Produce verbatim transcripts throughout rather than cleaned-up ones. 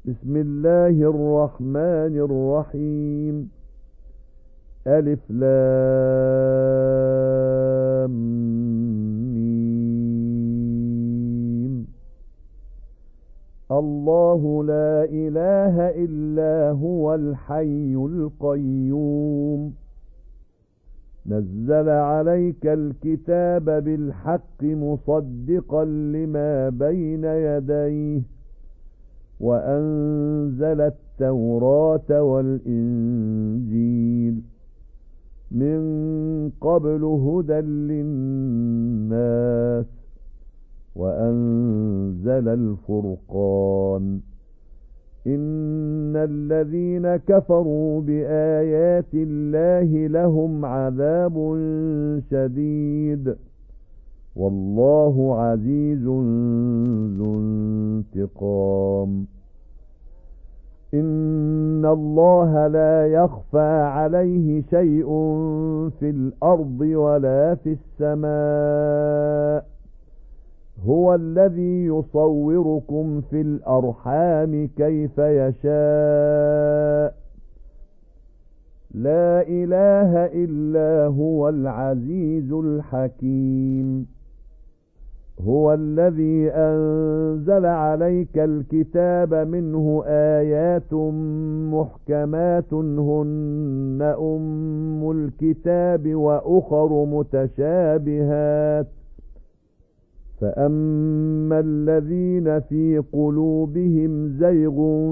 بسم الله الرحمن الرحيم. ألف لام ميم. الله لا إله إلا هو الحي القيوم. نزل عليك الكتاب بالحق مصدقا لما بين يديه وأنزل التوراة والإنجيل من قبل هدى للناس وأنزل الفرقان. إن الذين كفروا بآيات الله لهم عذاب شديد والله عزيز ذو انتقام. إن الله لا يخفى عليه شيء في الأرض ولا في السماء. هو الذي يصوركم في الأرحام كيف يشاء. لا إله إلا هو العزيز الحكيم. هو الذي أنزل عليك الكتاب منه آيات محكمات هن أم الكتاب وأخر متشابهات. فأما الذين في قلوبهم زيغ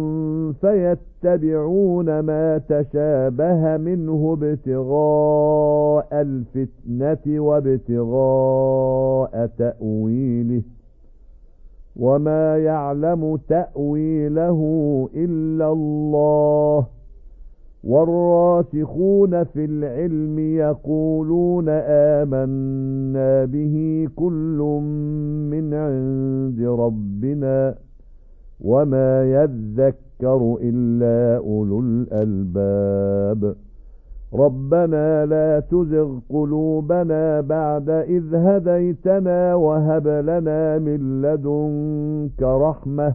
فيتبعون ما تشابه منه ابتغاء الفتنة وابتغاء تأويله وما يعلم تأويله إلا الله. والراسخون في العلم يقولون آمنا به كل من عند ربنا وما يذكر إلا أولو الألباب. ربنا لا تزغ قلوبنا بعد إذ هديتنا وهب لنا من لدنك رحمة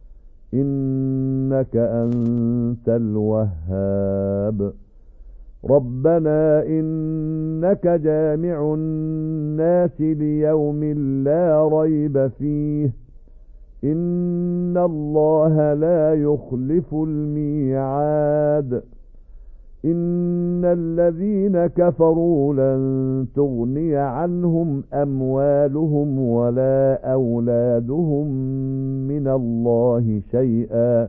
إنك أنت الوهاب. ربنا إنك جامع الناس ليوم لا ريب فيه إن الله لا يخلف الميعاد. إن الذين كفروا لن تغني عنهم أموالهم ولا أولادهم من الله شيئا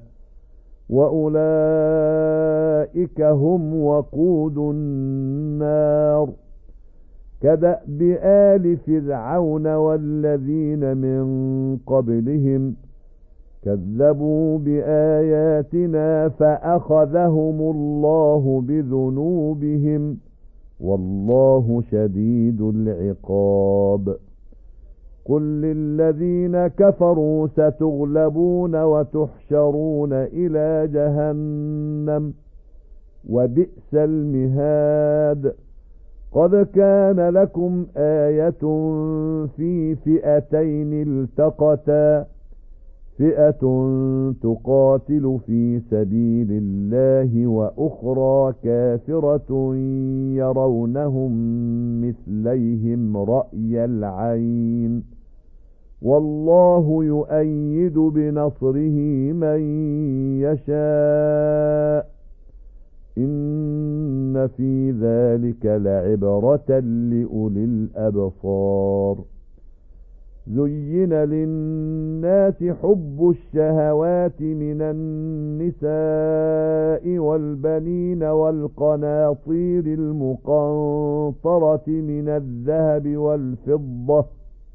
وأولئك هم وقود النار. كدأب آل فرعون والذين من قبلهم كذبوا بآياتنا فأخذهم الله بذنوبهم والله شديد العقاب. قل للذين كفروا ستغلبون وتحشرون إلى جهنم وبئس المهاد. قد كان لكم آية في فئتين التقتا فئة تقاتل في سبيل الله وأخرى كافرة يرونهم مثليهم رأي العين والله يؤيد بنصره من يشاء. إن في ذلك لعبرة لأولي الأبصار. زين للناس حب الشهوات من النساء والبنين والقناطير المقنطرة من الذهب والفضة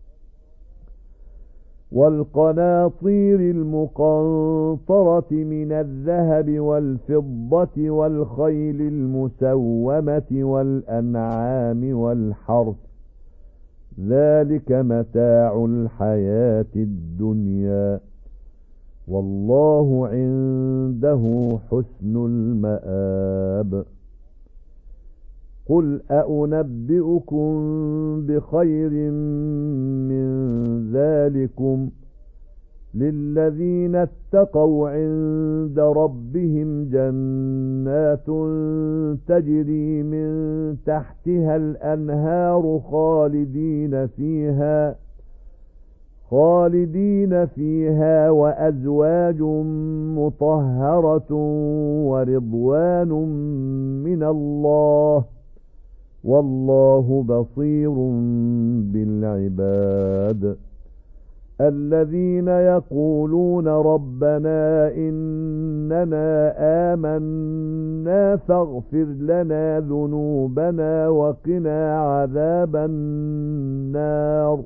والقناطير المقنطرة من الذهب والفضة والخيل المسومة والأنعام والحرث ذلك متاع الحياة الدنيا والله عنده حسن المآب. قل أأنبئكم بخير من ذلكم للذين اتقوا عند ربهم جنات تجري من تحتها الأنهار خالدين فيها خالدين فيها وأزواج مطهرة ورضوان من الله والله بصير بالعباد. الذين يقولون ربنا إننا آمنا فاغفر لنا ذنوبنا وقنا عذاب النار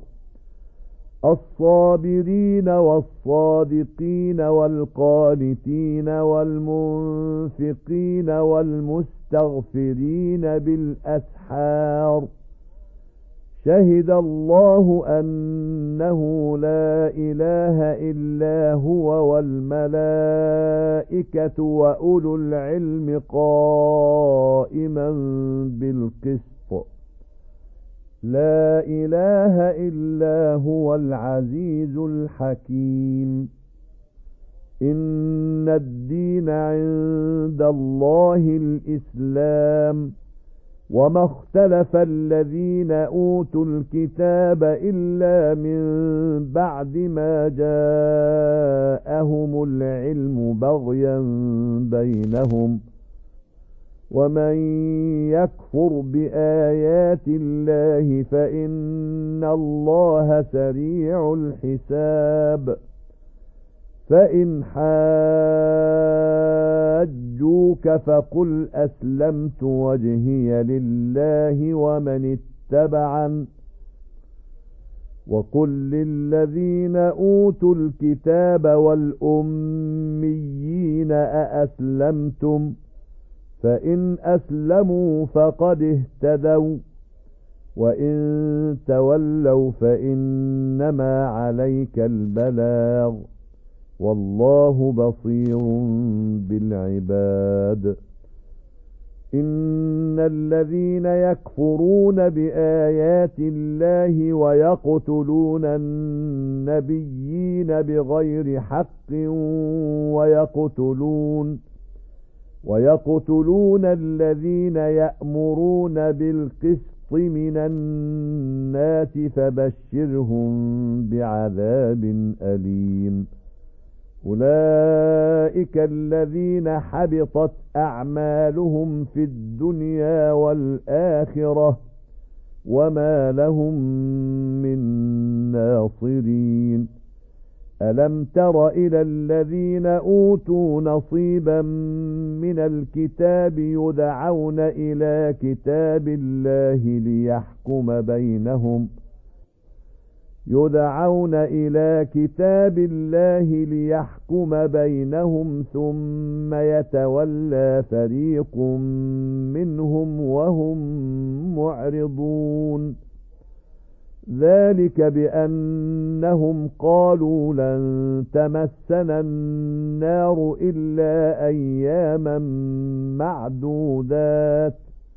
الصابرين والصادقين والقانتين والمنفقين والمستغفرين بالأسحار شهد الله أنه لا إله إلا هو والملائكة وأولو العلم قائما بالقسط لا إله إلا هو العزيز الحكيم. إن الدين عند الله الإسلام وما اختلف الذين أوتوا الكتاب إلا من بعد ما جاءهم العلم بغيا بينهم ومن يكفر بآيات الله فإن الله سريع الحساب. فإن حاجوك فقل أسلمت وجهي لله ومن اتبعن وقل للذين أوتوا الكتاب والأميين أأسلمتم فإن أسلموا فقد اهتدوا وإن تولوا فإنما عليك البلاغ والله بصير بالعباد. إن الذين يكفرون بآيات الله ويقتلون النبيين بغير حق ويقتلون ويقتلون الذين يأمرون بالقسط من الناس فبشرهم بعذاب أليم. أولئك الذين حبطت أعمالهم في الدنيا والآخرة وما لهم من ناصرين. ألم تر إلى الذين أوتوا نصيبا من الكتاب يدعون إلى كتاب الله ليحكم بينهم يدعون إلى كتاب الله ليحكم بينهم ثم يتولى فريق منهم وهم معرضون. ذلك بأنهم قالوا لن تمسنا النار إلا أياما معدودات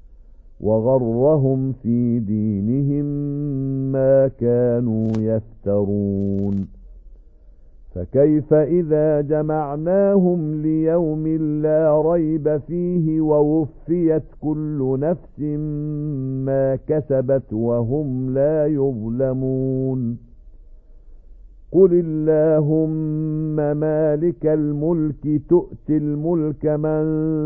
وغرهم في دينهم ما كانوا يفترون. فكيف إذا جمعناهم ليوم لا ريب فيه ووفيت كل نفس ما كسبت وهم لا يظلمون. قل اللهم مالك الملك تؤتي الملك من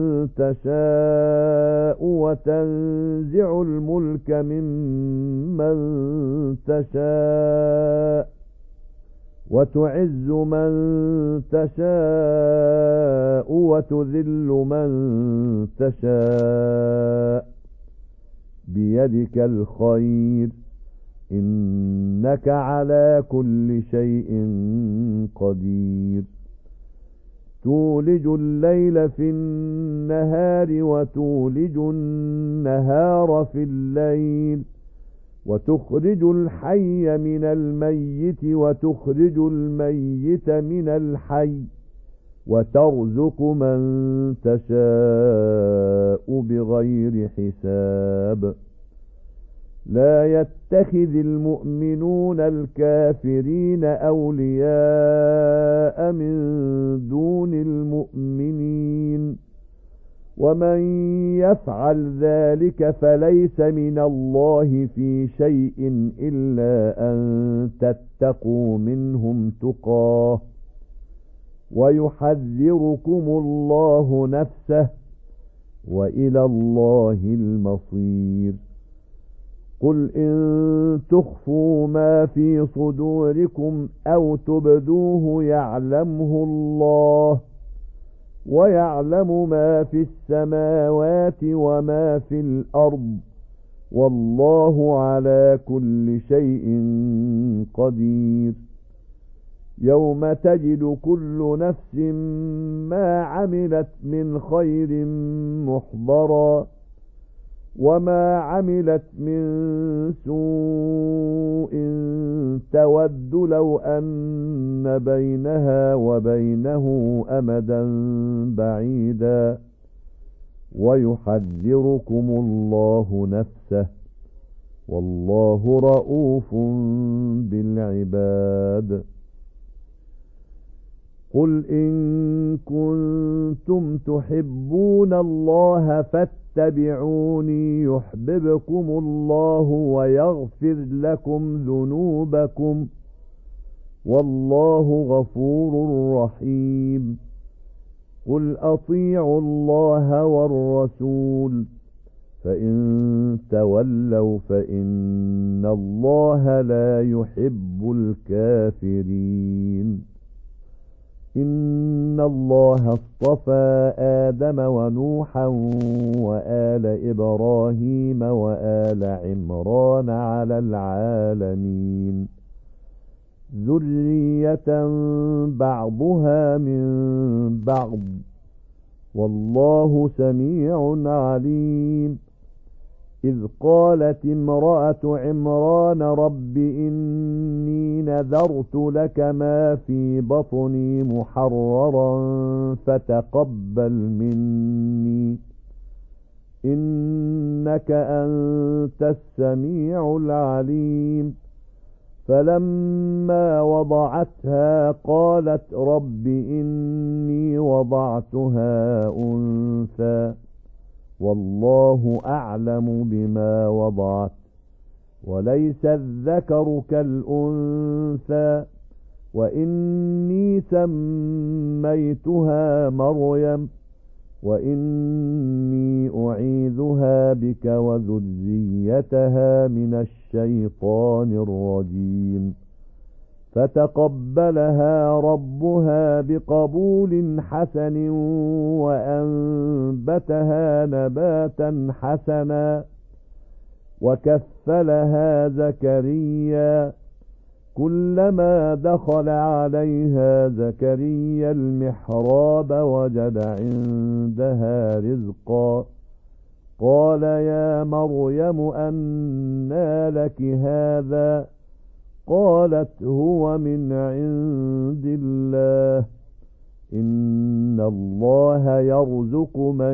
تشاء وتنزع الملك ممن تشاء وتعز من تشاء وتذل من تشاء بيدك الخير إنك على كل شيء قدير. تولج الليل في النهار وتولج النهار في الليل وتخرج الحي من الميت وتخرج الميت من الحي وترزق من تشاء بغير حساب. لا يتخذ المؤمنون الكافرين أولياء من دون المؤمنين ومن يفعل ذلك فليس من الله في شيء إلا أن تتقوا منهم تقاه ويحذركم الله نفسه وإلى الله المصير قل إن تخفوا ما في صدوركم أو تبدوه يعلمه الله ويعلم ما في السماوات وما في الأرض والله على كل شيء قدير يوم تجد كل نفس ما عملت من خير محضرا وما عملت من سوء تود لو أن بينها وبينه أمدا بعيدا ويحذركم الله نفسه والله رؤوف بالعباد قل إن كنتم تحبون الله فاتبعوني يحببكم الله ويغفر لكم ذنوبكم والله غفور رحيم قل أطيعوا الله والرسول فإن تولوا فإن الله لا يحب الكافرين إن الله اصطفى آدم ونوحا وآل إبراهيم وآل عمران على العالمين ذرية بعضها من بعض والله سميع عليم إذ قالت امرأة عمران رب إني نذرت لك ما في بطني محررا فتقبل مني إنك أنت السميع العليم فلما وضعتها قالت رب إني وضعتها أنثى والله أعلم بما وضعت وليس الذكر كالأنثى وإني سميتها مريم وإني أعيذها بك وذريتها من الشيطان الرجيم فتقبلها ربها بقبول حسن وأنبتها نباتا حسنا وكفلها زكريا كلما دخل عليها زكريا المحراب وجد عندها رزقا قال يا مريم أنى لك هذا قالت هو من عند الله إن الله يرزق من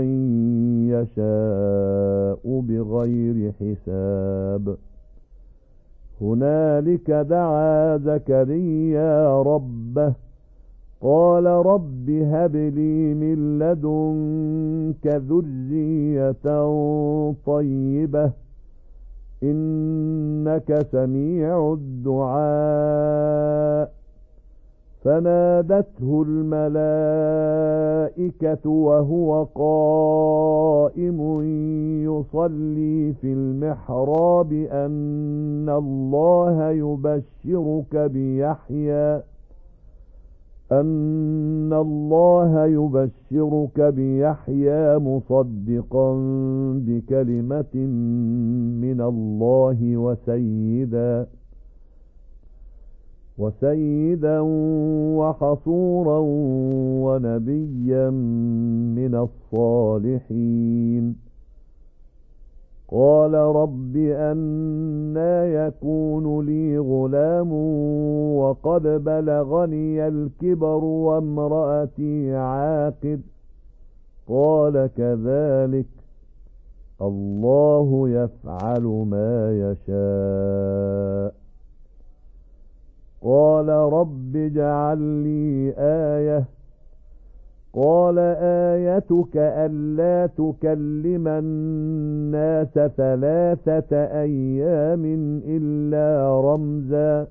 يشاء بغير حساب هنالك دعا زكريا ربه قال رب هب لي من لدنك ذرية طيبة إنك سميع الدعاء فنادته الملائكة وهو قائم يصلي في المحراب أن الله يبشرك بيحيى أن الله يبشرك بيحيى مصدقا بكلمة من الله وسيدا وسيدا وحصورا ونبيا من الصالحين قال رب أنى يكون لي غلام وقد بلغني الكبر وامرأتي عاقر قال كذلك الله يفعل ما يشاء. قال رب اجعل لي آية. قال آيتك ألا تكلم الناس ثلاثة أيام إلا رمزا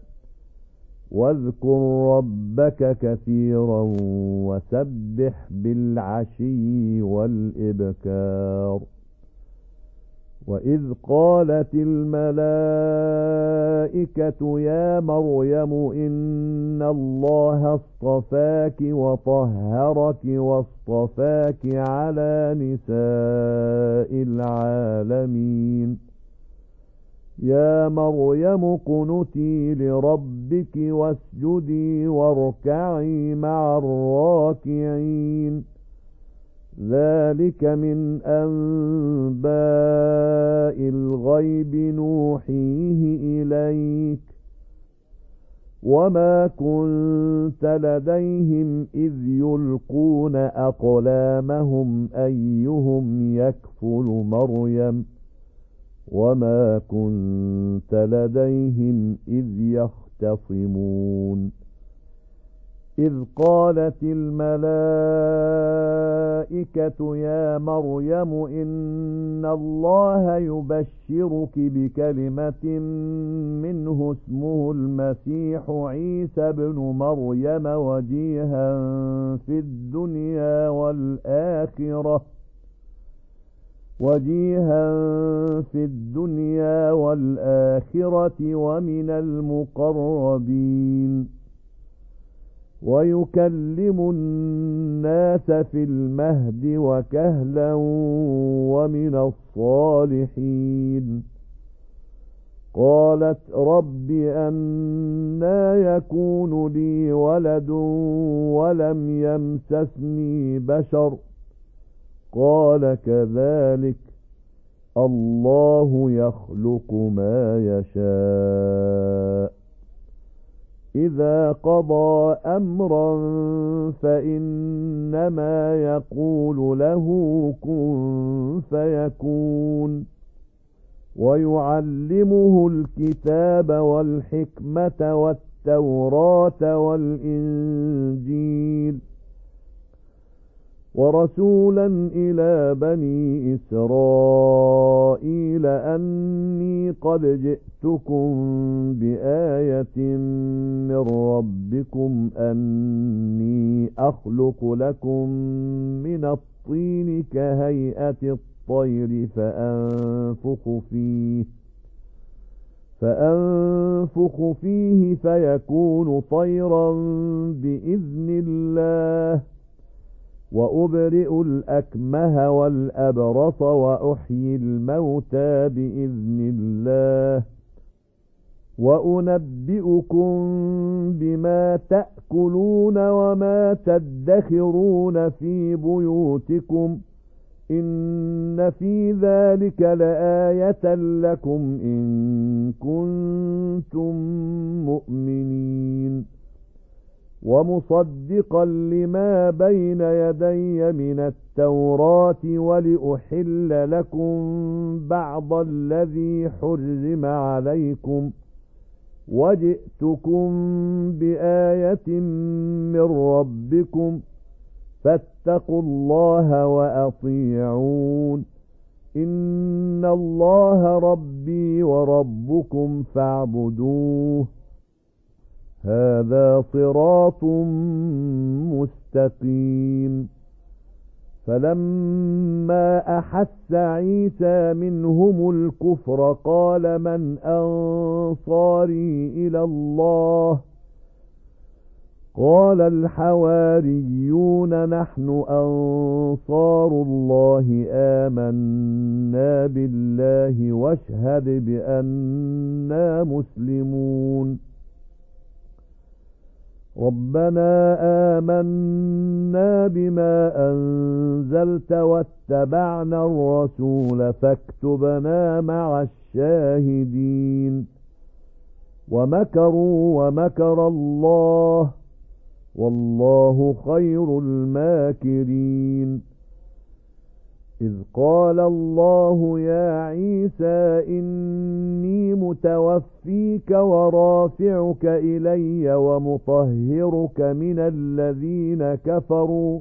واذكر ربك كثيرا وسبح بالعشي والإبكار. وإذ قالت الملائكة يا مريم إن الله اصطفاك وطهرك واصطفاك على نساء العالمين. يا مريم اقنتي لربك واسجدي واركعي مع الراكعين. ذلك من أنباء الغيب نوحيه إليك وما كنت لديهم إذ يلقون أقلامهم أيهم يكفل مريم وما كنت لديهم إذ يختصمون. إذ قالت الملائكة يا مريم إن الله يبشرك بكلمة منه اسمه المسيح عيسى بن مريم وجيها في الدنيا والآخرة وجيها في الدنيا والآخرة ومن المقربين ويكلم الناس في المهد وكهلا ومن الصالحين. قالت رب أنى يكون لي ولد ولم يمسسني بشر قال كذلك الله يخلق ما يشاء. إذا قضى أمرا فإنما يقول له كن فيكون. ويعلمه الكتاب والحكمة والتوراة والإنجيل ورسولا إلى بني إسرائيل أني قد جئتكم بآية من ربكم أني أخلق لكم من الطين كهيئة الطير فأنفخ فيه فأنفخ فيه فيكون طيرا بإذن الله وأبرئ الأكمه والأبرص وأحيي الموتى بإذن الله وأنبئكم بما تأكلون وما تدخرون في بيوتكم إن في ذلك لآية لكم إن كنتم مؤمنين. ومصدقا لما بين يدي من التوراة ولأحل لكم بعض الذي حرم عليكم وجئتكم بآية من ربكم فاتقوا الله وأطيعون إن الله ربي وربكم فاعبدوه هذا صراط مستقيم. فلما أحس عيسى منهم الكفر قال من أنصاري إلى الله قال الحواريون نحن أنصار الله آمنا بالله واشهد بأننا مسلمون. ربنا آمنا بما أنزلت واتبعنا الرسول فاكتبنا مع الشاهدين. ومكروا ومكر الله والله خير الماكرين. إذ قال الله يا عيسى إني متوفيك ورافعك إلي ومطهرك من الذين كفروا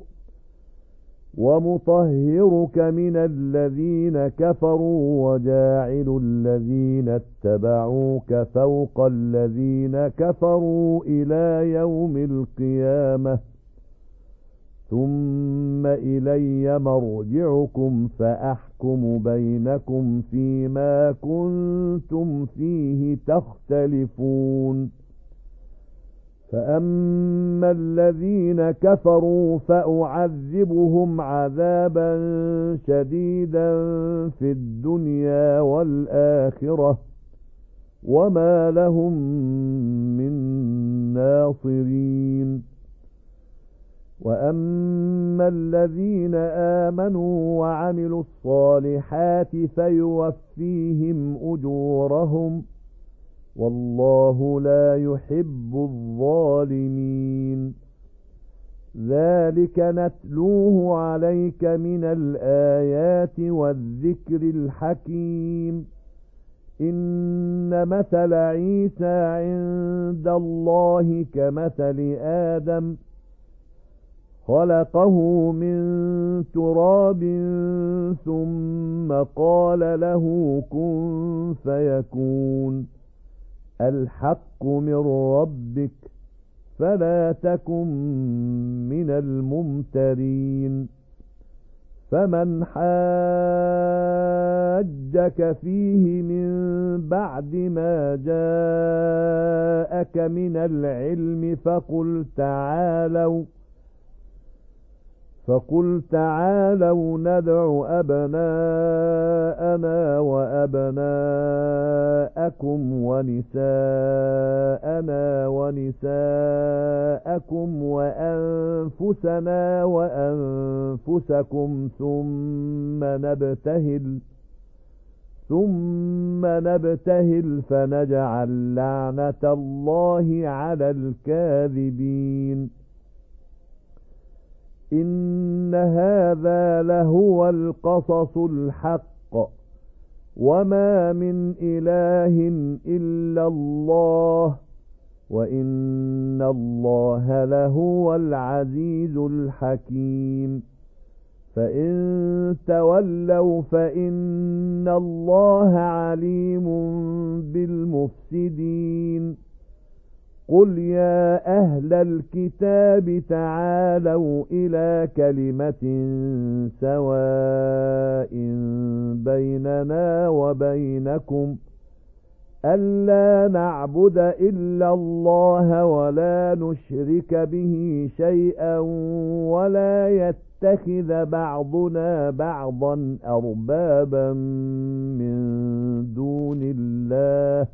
ومطهرك من الذين كفروا وجاعل الذين اتبعوك فوق الذين كفروا إلى يوم القيامة ثم إلي مرجعكم فأحكم بينكم فيما كنتم فيه تختلفون فأما الذين كفروا فأعذبهم عذابا شديدا في الدنيا والآخرة وما لهم من ناصرين وأما الذين آمنوا وعملوا الصالحات فيوفيهم أجورهم والله لا يحب الظالمين ذلك نتلوه عليك من الآيات والذكر الحكيم إن مثل عيسى عند الله كمثل آدم خلقه من تراب ثم قال له كن فيكون الحق من ربك فلا تكن من الممترين فمن حاجك فيه من بعد ما جاءك من العلم فقل تعالوا فقل تعالوا ندع أبناءنا وأبناءكم ونساءنا ونساءكم وأنفسنا وأنفسكم ثم نبتهل ثم نبتهل فنجعل لعنة الله على الكاذبين إن هذا لهو القصص الحق وما من إله إلا الله وإن الله لهو العزيز الحكيم فإن تولوا فإن الله عليم بالمفسدين قل يا أهل الكتاب تعالوا إلى كلمة سواء بيننا وبينكم ألا نعبد إلا الله ولا نشرك به شيئا ولا يتخذ بعضنا بعضا أربابا من دون الله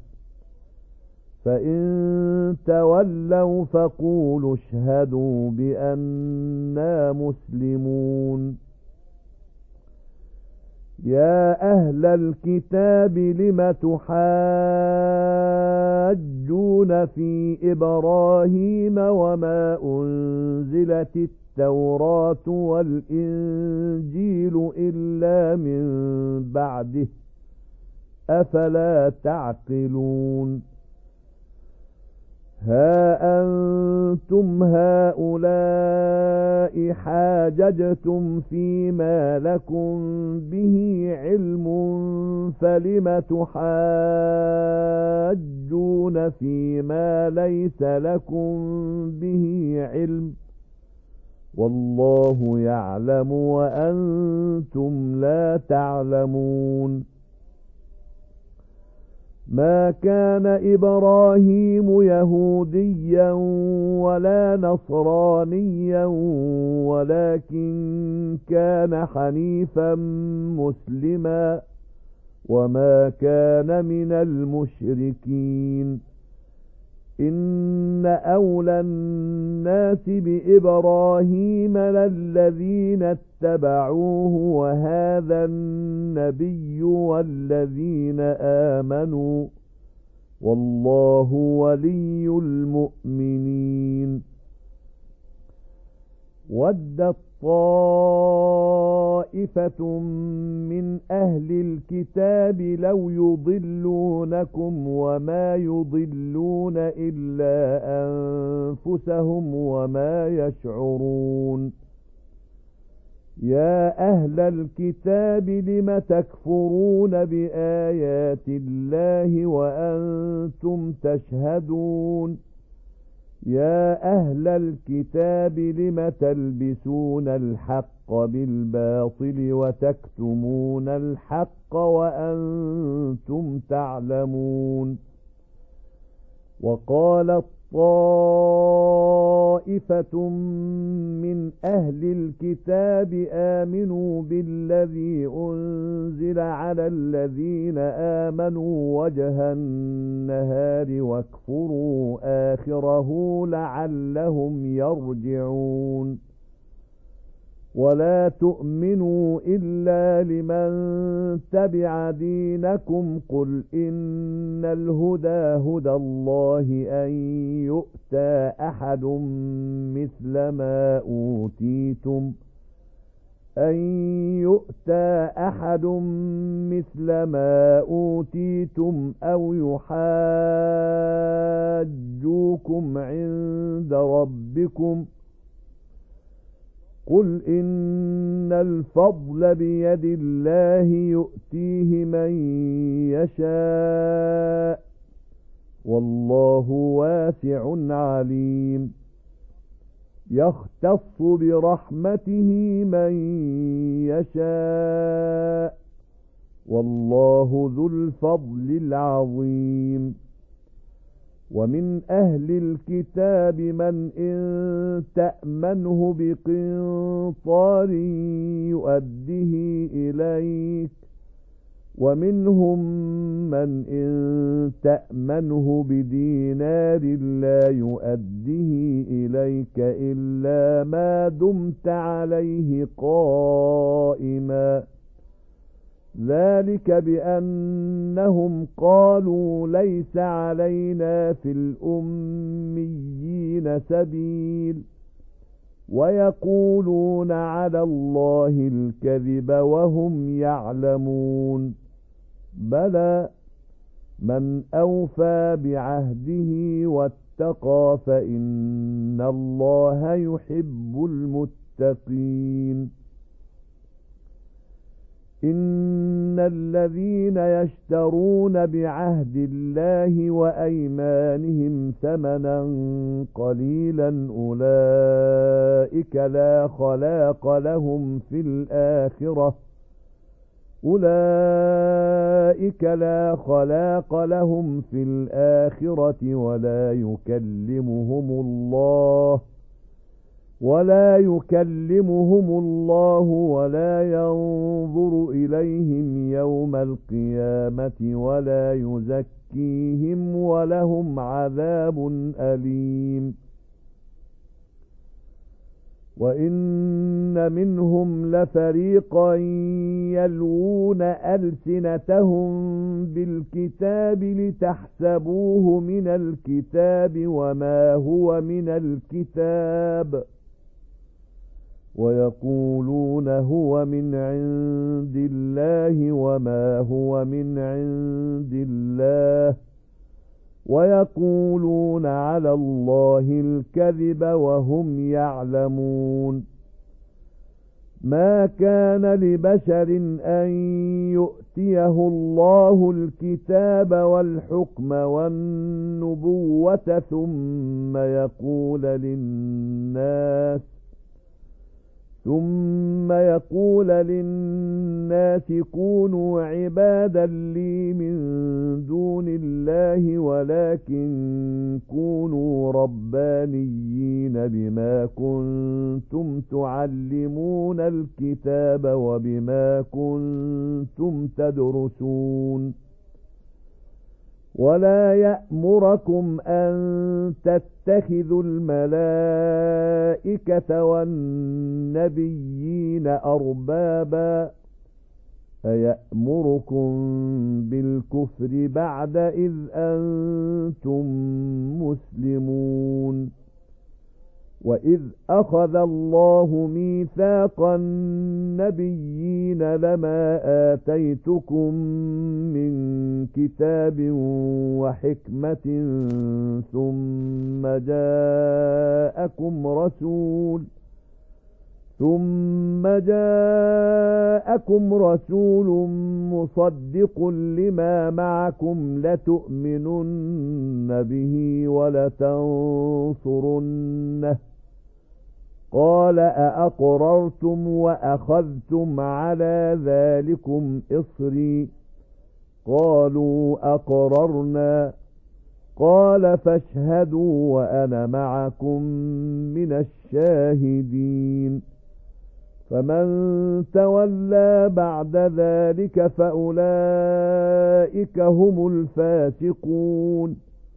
فإن تولوا فقولوا اشهدوا بأننا مسلمون يا أهل الكتاب لم تحاجون في إبراهيم وما أنزلت التوراة والإنجيل إلا من بعده أفلا تعقلون ها أنتم هؤلاء حاججتم فيما لكم به علم فلم تحاجون فيما ليس لكم به علم والله يعلم وأنتم لا تعلمون ما كان إبراهيم يهوديا ولا نصرانيا ولكن كان حنيفا مسلما وما كان من المشركين إن أولى الناس بإبراهيم للذين اتبعوه وهذا النبي والذين آمنوا والله ولي المؤمنين ودت طائفة طائفة من أهل الكتاب لو يضلونكم وما يضلون إلا أنفسهم وما يشعرون يا أهل الكتاب لم تكفرون بآيات الله وأنتم تشهدون يا أهل الكتاب لم تلبسون الحق بالباطل وتكتمون الحق وأنتم تعلمون وقالت طائفة من أهل الكتاب آمنوا بالذي أنزل على الذين آمنوا وجه النهار واكفروا آخره لعلهم يرجعون ولا تؤمنوا إلا لمن تبع دينكم قل إن الهدى هدى الله أن يؤتى أحد مثل ما أوتيتم أن يؤتى أحد مثل ما أوتيتم أو يحاجوكم عند ربكم قل إن الفضل بيد الله يؤتيه من يشاء والله واسع عليم يختص برحمته من يشاء والله ذو الفضل العظيم ومن أهل الكتاب من إن تأمنه بقنطار يؤده إليك ومنهم من إن تأمنه بدينار لا يؤده إليك إلا ما دمت عليه قائما ذلك بأنهم قالوا ليس علينا في الأميين سبيل ويقولون على الله الكذب وهم يعلمون بلى من أوفى بعهده واتقى فإن الله يحب المتقين إن الذين يشترون بعهد الله وأيمانهم ثمنا قليلا أولئك لا خلاق لهم في الآخرة أولئك لا خلاق لهم في الآخرة ولا يكلمهم الله ولا يكلمهم الله ولا ينظر إليهم يوم القيامة ولا يزكيهم ولهم عذاب أليم وإن منهم لفريقا يلوون ألسنتهم بالكتاب لتحسبوه من الكتاب وما هو من الكتاب ويقولون هو من عند الله وما هو من عند الله ويقولون على الله الكذب وهم يعلمون ما كان لبشر أن يؤتيه الله الكتاب والحكم والنبوة ثم يقول للناس ثم يقول للناس كونوا عبادا لي من دون الله ولكن كونوا ربانيين بما كنتم تعلمون الكتاب وبما كنتم تدرسون ولا يأمركم أن تتخذوا الملائكة والنبيين أربابا أيأمركم بالكفر بعد إذ أنتم مسلمون وإذ أخذ الله ميثاق النبيين لما آتيتكم من كتاب وحكمة ثم جاءكم رسول ثم جاءكم رسول مصدق لما معكم لتؤمنن به ولتنصرنه قال أأقررتم وأخذتم على ذلكم إصري قالوا أقررنا قال فاشهدوا وأنا معكم من الشاهدين فمن تولى بعد ذلك فأولئك هم الفاسقون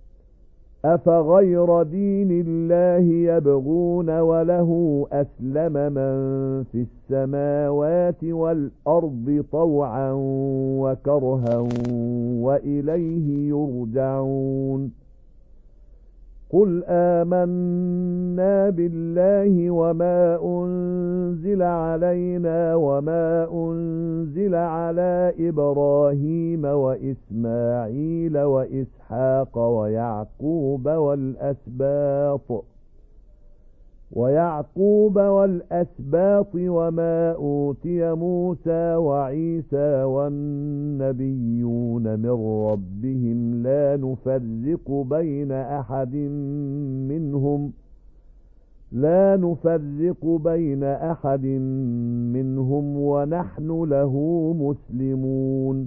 أفغير دين الله يبغون وله أسلم من في السماوات والأرض طوعا وكرها وإليه يرجعون قل آمنا بالله وما أنزل علينا وما أنزل على إبراهيم وإسماعيل وإسحاق ويعقوب والأسباط ويعقوب والأسباط وما أوتي موسى وعيسى والنبيون من ربهم لا نفرق بين أحد منهم لا نفرق بين أحد منهم ونحن له مسلمون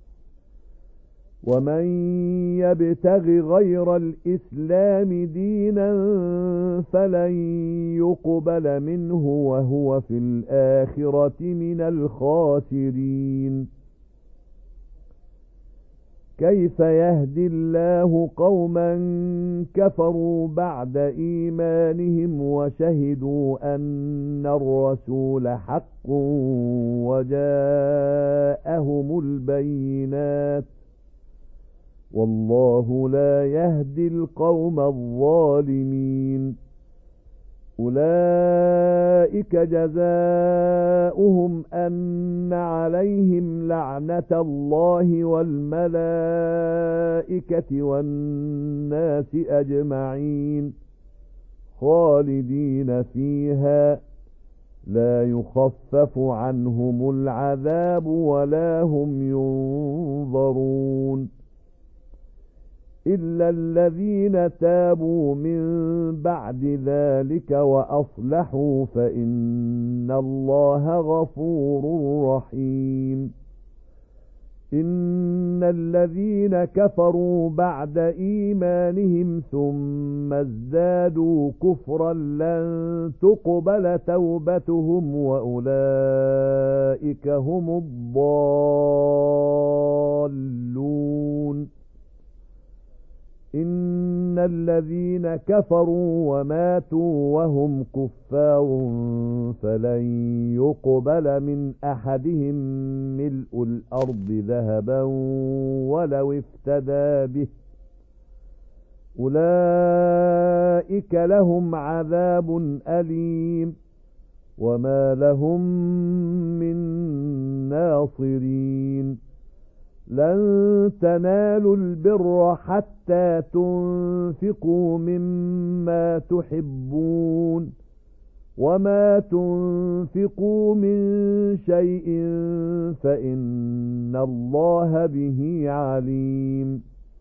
ومن يبتغ غير الإسلام دينا فلن يقبل منه وهو في الآخرة من الخاسرين كيف يهدي الله قوما كفروا بعد إيمانهم وشهدوا أن الرسول حق وجاءهم البينات والله لا يهدي القوم الظالمين أولئك جزاؤهم أن عليهم لعنة الله والملائكة والناس أجمعين خالدين فيها لا يخفف عنهم العذاب ولا هم ينظرون إلا الذين تابوا من بعد ذلك وأصلحوا فإن الله غفور رحيم إن الذين كفروا بعد إيمانهم ثم ازدادوا كفرا لن تقبل توبتهم وأولئك هم الضالون إن الذين كفروا وماتوا وهم كفار فلن يقبل من أحدهم ملء الأرض ذهبا ولو افتدى به أولئك لهم عذاب أليم وما لهم من ناصرين لن تنالوا البر حتى تنفقوا مما تحبون وما تنفقوا من شيء فإن الله به عليم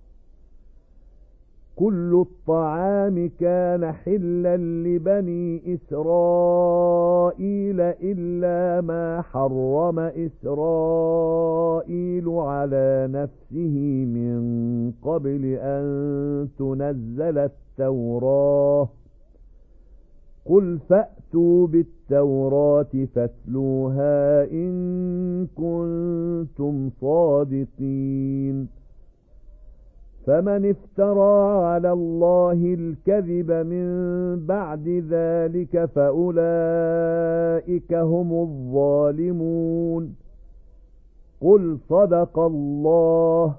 كل الطعام كان حلا لبني إسرائيل إلا ما حرم إسرائيل على نفسه من قبل أن تنزل التوراة قل فأتوا بالتوراة فاتلوها إن كنتم صادقين فمن افترى على الله الكذب من بعد ذلك فأولئك هم الظالمون قل صدق الله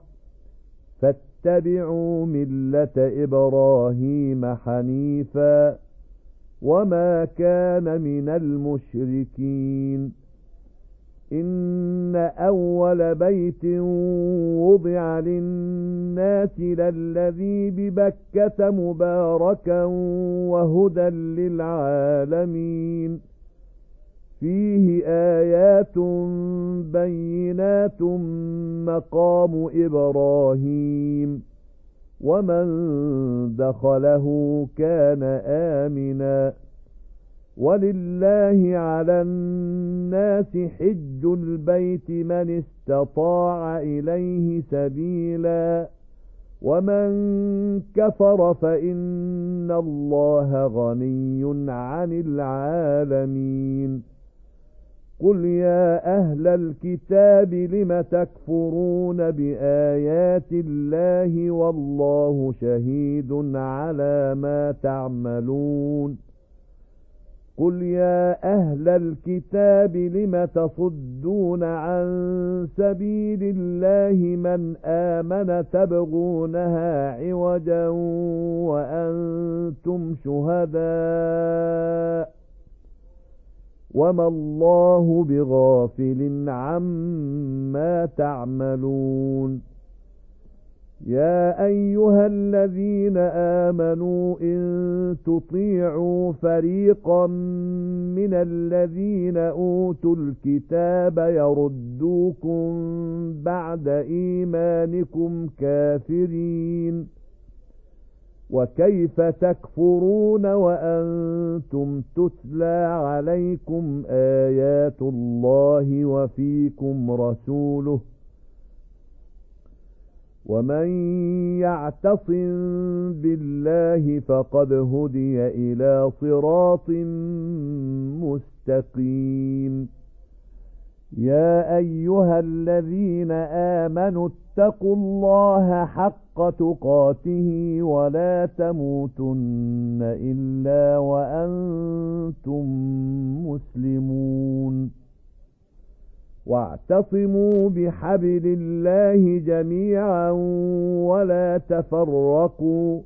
فاتبعوا ملة إبراهيم حنيفا وما كان من المشركين. إن أول بيت وضع للناس للذي ببكة مباركا وهدى للعالمين، فيه آيات بينات مقام إبراهيم، ومن دخله كان آمنا. ولله على الناس حج البيت من استطاع إليه سبيلا، ومن كفر فإن الله غني عن العالمين. قل يا أهل الكتاب لم تكفرون بآيات الله والله شهيد على ما تعملون. قل يا أهل الكتاب لم تصدون عن سبيل الله من آمن تبغونها عوجا وأنتم شهداء وما الله بغافل عما تعملون. يا أيها الذين آمنوا إن تطيعوا فريقا من الذين أوتوا الكتاب يردوكم بعد إيمانكم كافرين، وكيف تكفرون وأنتم تتلى عليكم آيات الله وفيكم رسوله، ومن يعتصم بالله فقد هدي إلى صراط مستقيم. يا أيها الذين آمنوا اتقوا الله حق تقاته ولا تموتن إلا وأنتم مسلمون. واعتصموا بحبل الله جميعا ولا تفرقوا،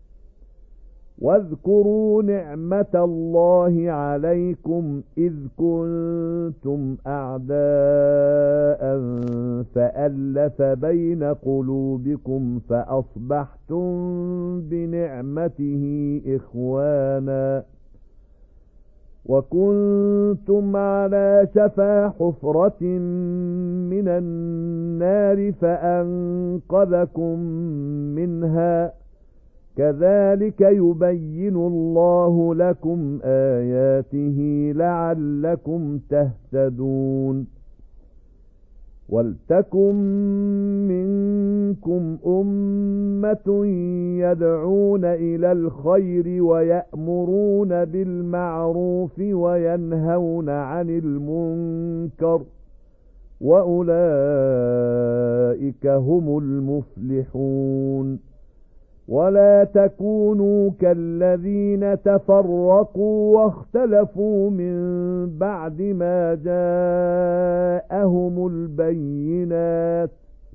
واذكروا نعمة الله عليكم إذ كنتم أعداء فألف بين قلوبكم فأصبحتم بنعمته إخوانا، وكنتم على شفا حفرة من النار فأنقذكم منها. كذلك يبين الله لكم آياته لعلكم تهتدون. ولتكن منكم أمة يدعون إلى الخير ويأمرون بالمعروف وينهون عن المنكر، وأولئك هم المفلحون. ولا تكونوا كالذين تفرقوا واختلفوا من بعد ما جاءهم البينات،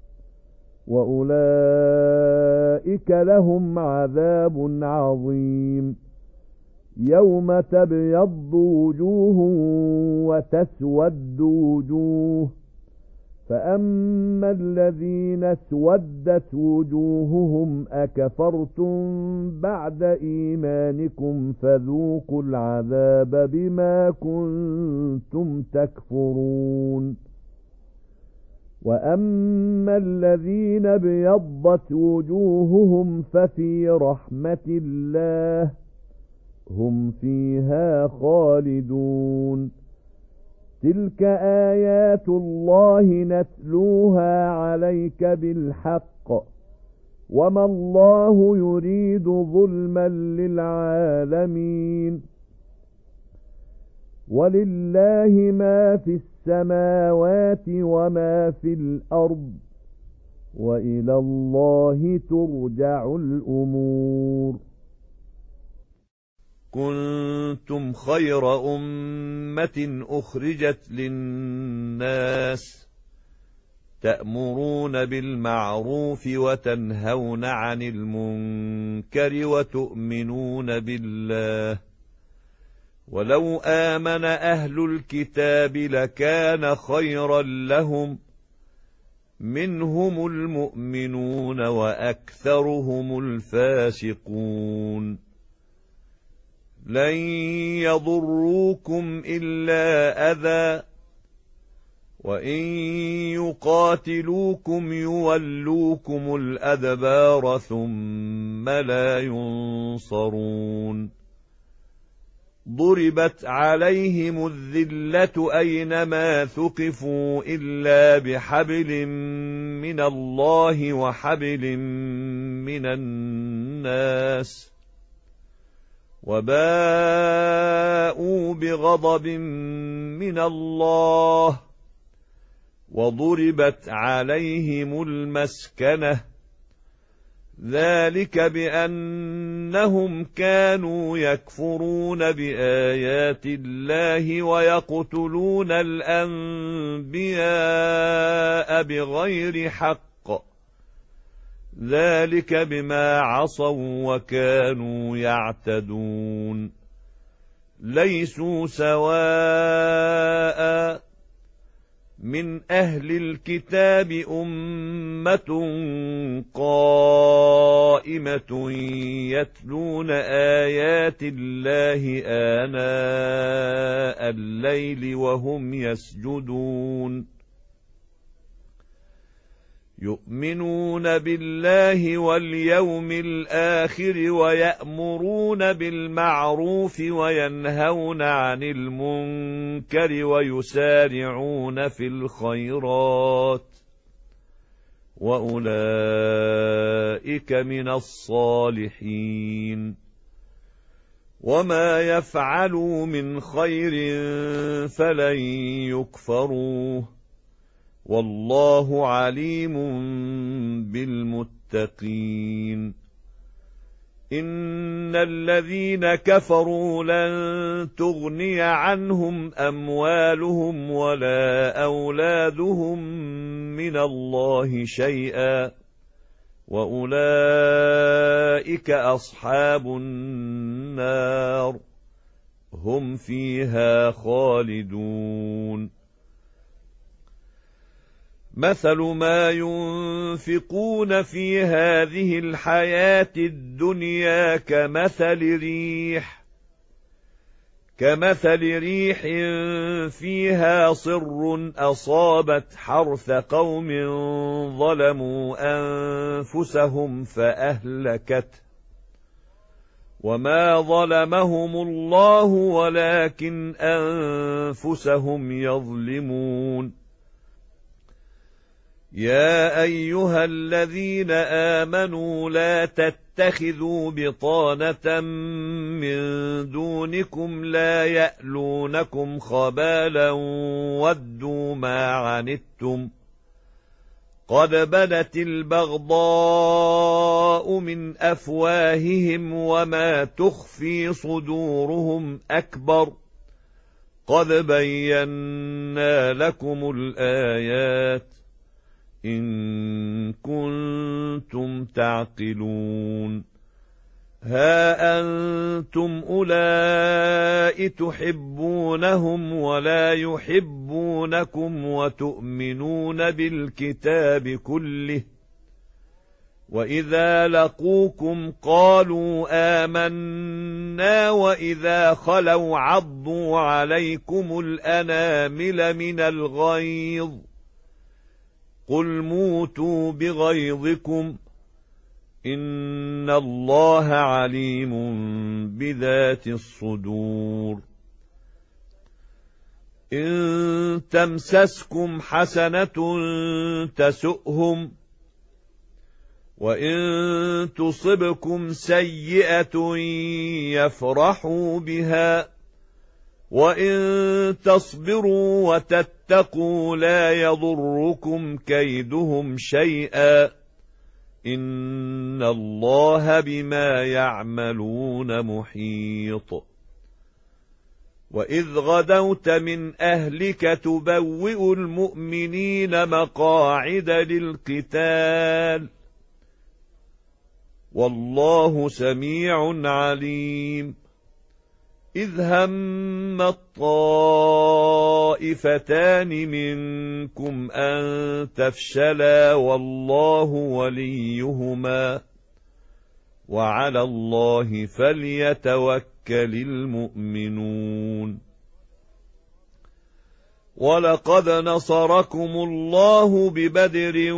وأولئك لهم عذاب عظيم. يوم تبيض وجوه وتسود وجوه، فأما الذين اسودت وجوههم أكفرتم بعد إيمانكم فذوقوا العذاب بما كنتم تكفرون. وأما الذين ابيضت وجوههم ففي رحمة الله هم فيها خالدون. تلك آيات الله نتلوها عليك بالحق، وما الله يريد ظلما للعالمين. ولله ما في السماوات وما في الأرض، وإلى الله ترجع الأمور. كنتم خير أمة أخرجت للناس تأمرون بالمعروف وتنهون عن المنكر وتؤمنون بالله ولو آمن أهل الكتاب لكان خيرا لهم منهم المؤمنون وأكثرهم الفاسقون لن يضروكم إلا أذى وإن يقاتلوكم يولوكم الأدبار ثم لا ينصرون ضربت عليهم الذلة أينما ثقفوا إلا بحبل من الله وحبل من الناس وباءوا بغضب من الله وضربت عليهم المسكنة ذلك بأنهم كانوا يكفرون بآيات الله ويقتلون الأنبياء بغير حق ذلك بما عصوا وكانوا يعتدون ليسوا سواء من أهل الكتاب أمة قائمة يتلون آيات الله آناء الليل وهم يسجدون يؤمنون بالله واليوم الآخر ويأمرون بالمعروف وينهون عن المنكر ويسارعون في الخيرات وأولئك من الصالحين وما يفعلوا من خير فلن يكفروه والله عليم بالمتقين إن الذين كفروا لن تغني عنهم أموالهم ولا أولادهم من الله شيئا وأولئك أصحاب النار هم فيها خالدون مثل ما ينفقون في هذه الحياة الدنيا كمثل ريح كمثل ريح فيها صر أصابت حرث قوم ظلموا أنفسهم فأهلكته وما ظلمهم الله ولكن أنفسهم يظلمون يا أيها الذين آمنوا لا تتخذوا بطانة من دونكم لا يألونكم خبالا ودوا ما عنتم قد بدت البغضاء من أفواههم وما تخفي صدورهم أكبر قد بينا لكم الآيات إن كنتم تعقلون ها أنتم أولئك تحبونهم ولا يحبونكم وتؤمنون بالكتاب كله وإذا لقوكم قالوا آمنا وإذا خلوا عضوا عليكم الأنامل من الغيظ قل موتوا بغيظكم إن الله عليم بذات الصدور إن تمسسكم حسنة تسؤهم وإن تصبكم سيئة يفرحوا بها وإن تصبروا وتتقوا لا يضركم كيدهم شيئا إن الله بما يعملون محيط وإذ غدوت من أهلك تبوئ المؤمنين مقاعد للقتال والله سميع عليم إذ هم الطائفتان منكم أن تفشلا والله وليهما وعلى الله فليتوكل المؤمنون ولقد نصركم الله ببدر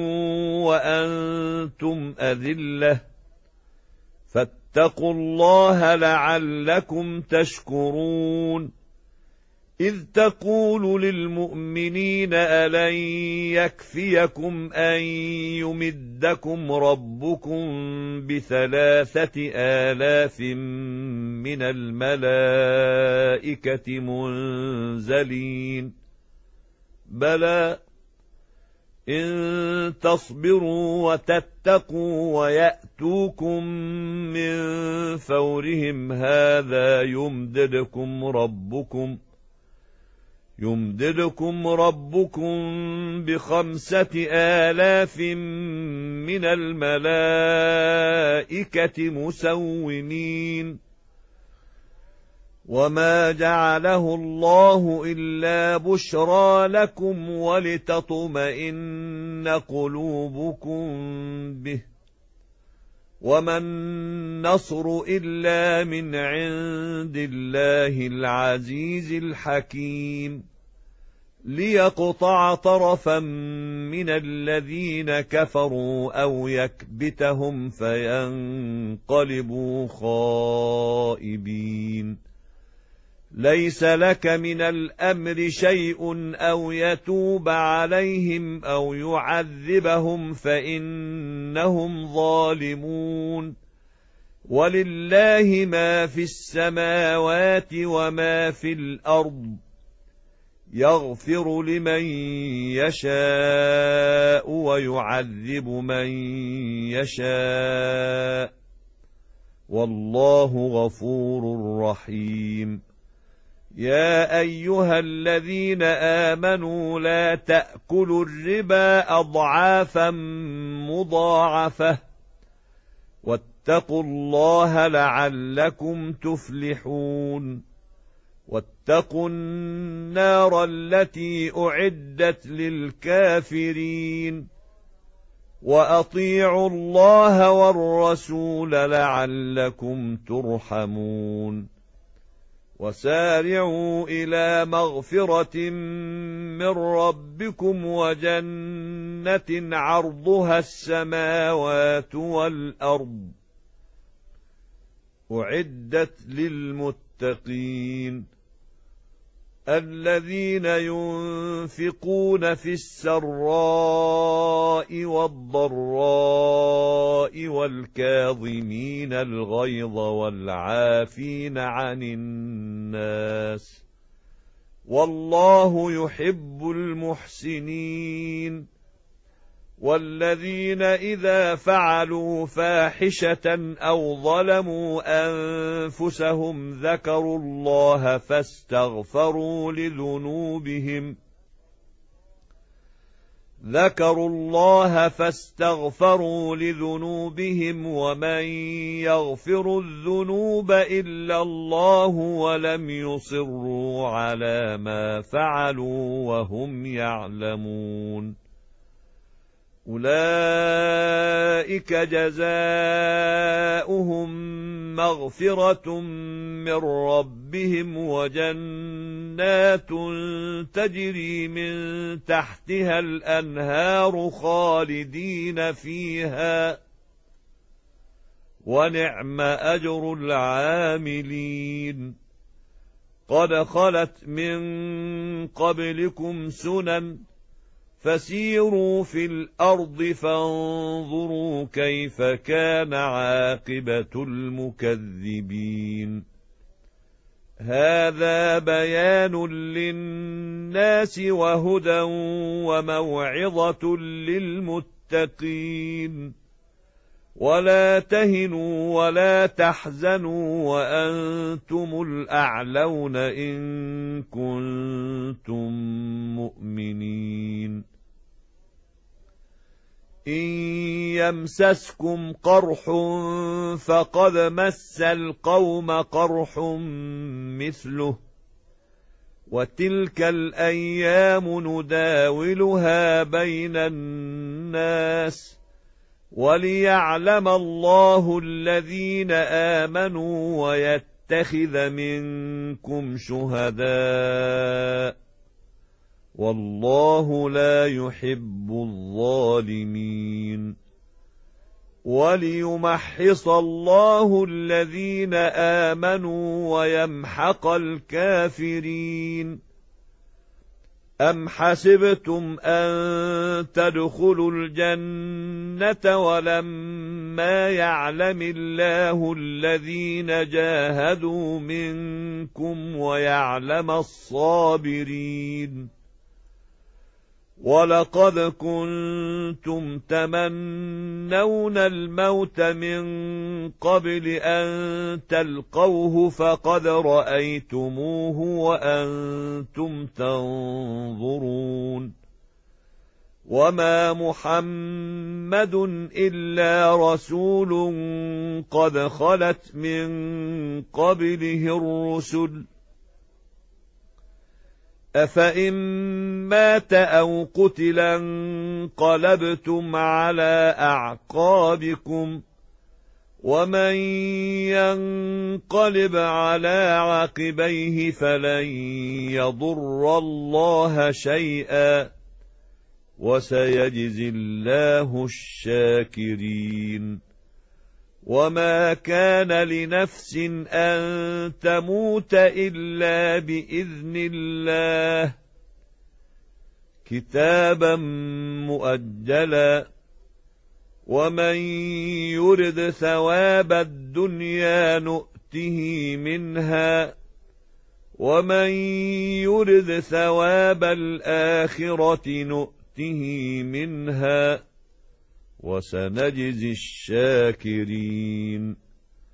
وأنتم أذلة فاتقوا الله لعلكم تشكرون إذ تقول للمؤمنين ألن يكفيكم أن يمدكم ربكم بثلاثة آلاف من الملائكة منزلين بلى إن تصبروا وتتقوا ويأتوكم من فورهم هذا يمددكم ربكم يمددكم ربكم بخمسة آلاف من الملائكة مسومين وما جعله الله إلا بشرى لكم ولتطمئن قلوبكم به وما النصر إلا من عند الله العزيز الحكيم ليقطع طرفا من الذين كفروا أو يكبتهم فينقلبوا خائبين ليس لك من الأمر شيء أو يتوب عليهم أو يعذبهم فإنهم ظالمون ولله ما في السماوات وما في الأرض يغفر لمن يشاء ويعذب من يشاء والله غفور رحيم يا أيها الذين آمنوا لا تأكلوا الربا أضعافا مضاعفة واتقوا الله لعلكم تفلحون واتقوا النار التي أعدت للكافرين وأطيعوا الله والرسول لعلكم ترحمون وسارعوا إلى مغفرة من ربكم وجنة عرضها السماوات والأرض أعدت للمتقين الذين ينفقون في السراء والضراء والكاظمين الغيظ والعافين عن الناس والله يحب المحسنين والذين إذا فعلوا فاحشة أو ظلموا أنفسهم ذكروا الله فاستغفروا لذنوبهم ذكروا الله فاستغفروا لذنوبهم ومن يغفر الذنوب إلا الله ولم يصروا على ما فعلوا وهم يعلمون أولئك جزاؤهم مغفرة من ربهم وجنات تجري من تحتها الأنهار خالدين فيها ونعم أجر العاملين قد خلت من قبلكم سنن فسيروا في الأرض فانظروا كيف كان عاقبة المكذبين هذا بيان للناس وهدى وموعظة للمتقين ولا تهنوا ولا تحزنوا وأنتم الأعلون إن كنتم مؤمنين إن يمسسكم قرح فقد مس القوم قرح مثله وتلك الأيام نداولها بين الناس وليعلم الله الذين آمنوا ويتخذ منكم شهداء والله لا يحب الظالمين وليمحص الله الذين آمنوا ويمحق الكافرين أم حسبتم أن تدخلوا الجنة ولما يعلم الله الذين جاهدوا منكم ويعلم الصابرين ولقد كنتم تمنون الموت من قبل أن تلقوه فقد رأيتموه وأنتم تنظرون وما محمد إلا رسول قد خلت من قبله الرسل أفإن مات أو قتلا انقلبتم على أعقابكم ومن ينقلب على عقبيه فلن يضر الله شيئا وسيجزي الله الشاكرين وما كان لنفس أن تموت إلا بإذن الله كتابا مؤجلا ومن يرد ثواب الدنيا نؤته منها ومن يرد ثواب الآخرة نؤته منها وسنجزي الشاكرين